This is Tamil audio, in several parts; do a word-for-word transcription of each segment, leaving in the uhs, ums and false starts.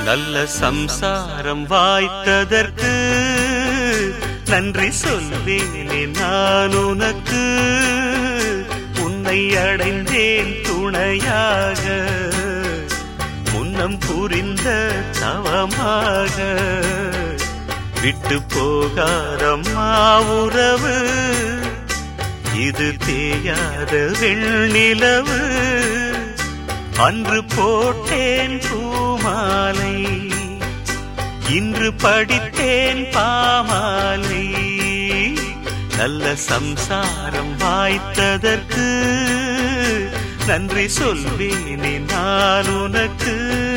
நல்ல சம்சாரம் வாய்த்ததற்கு நன்றி சொல்வேனே நான் உனக்கு. உன்னை அடைந்தேன் துணையாக, முன்னம் புரிந்த தவமாக. விட்டு போகாதம்மா உறவு, இது தேயாத வெண்ணிலவு. அன்று போட்டேன் பூமாலை, இன்று படித்தேன் பாமாலை. நல்ல சம்சாரம் வாய்த்ததற்கு நன்றி சொல்வேனே நான் உனக்கு.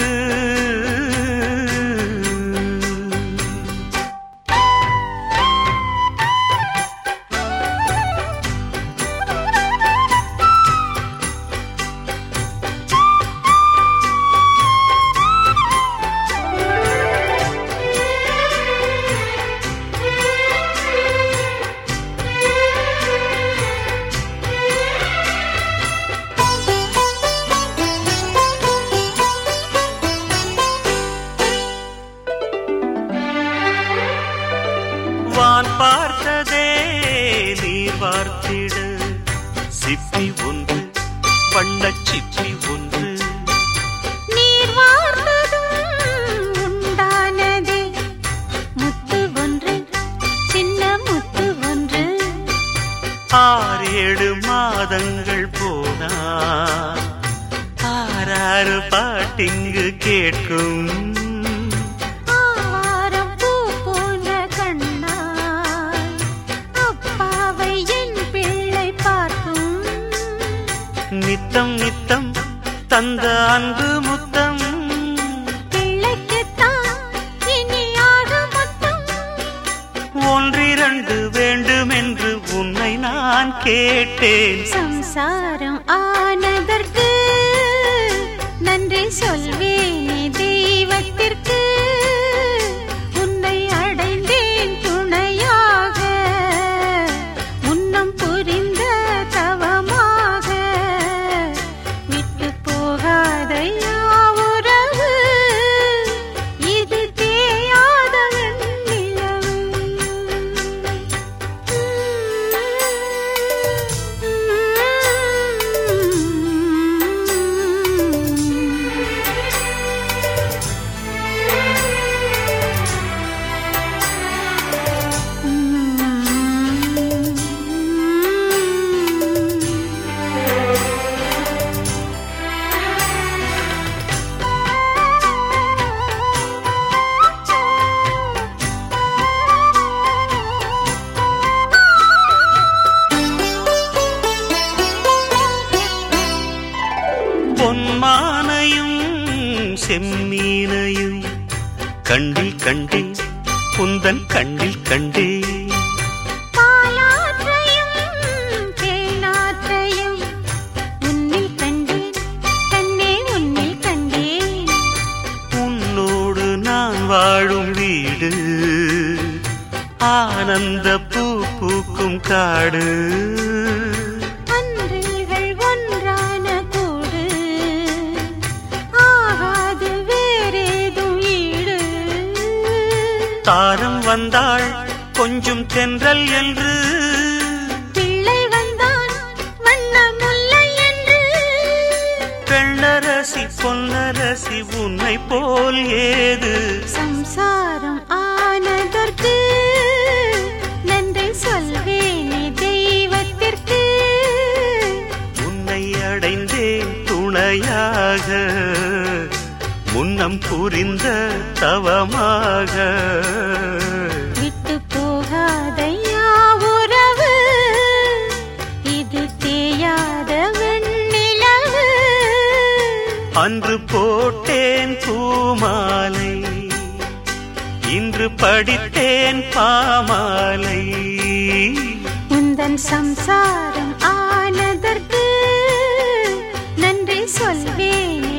வான் பார்த்ததே நீர் வார்த்திட, சிப்பி ஒன்று வண்ணச் சிப்பி ஒன்று. நீர் வார்த்ததும் உண்டானதே முத்து ஒன்று, சின்ன முத்து ஒன்று. ஆறேழு மாதங்கள் போனா ஆறாறு பாட்டிங்கு கேட்கும். நித்தம் நித்தம் தந்த அன்பு முத்தம், பிள்ளைக்குத்தான் இனியாக முத்தம். ஒன்றிரண்டு வேண்டும் என்று உன்னை நான் கேட்டேன். சம்சாரம் ஆனதற்கு நன்றி சொல்வேனே தெய்வத்திற்கு. உன்னை அடைந்தேன் துணையாக, முன்னம் புரிந்த தவமாக. விட்டு போகாதையா உறவு, இது தேயாத வெண்ணிலவு. பொன்மானையும் செம்மீனையும் கண்டில் கண்டே, குந்தன் கண்ணில் கண்டே. பாலாற்றையும் தேனாற்றையும் உன்னில் கண்டேன், கண்ணே உன்னில் கண்டேன். உன்னோடு நான் வாழும் வீடு ஆனந்த பூ பூக்கும் காடு. அன்றில்கள் ஒன்றான கூடு, ஆகாது வேறேதும் ஈடு. தாரம் வந்தாள் கொஞ்சம் தென்றல் என்று, பிள்ளை வந்தான் வண்ண முல்லை என்று. பெண்ணரசி பொன்னரசி உன்னை போல் ஏது. சம்சாரம் ஆனதற்கு நன்றி சொல்வேனே தெய்வத்திற்கு. உன்னை அடைந்தேன் துணையாக, முன்னம் புரிந்த தவமாக. விட்டு போகாதையா உறவு, இது தேயாத வெண்ணிலவு. அன்று போட்டேன் பூமாலை, இன்று படித்தேன் பாமாலை. உந்தன் சம்சாரம் ஆனதற்கு நன்றி சொல்வேனே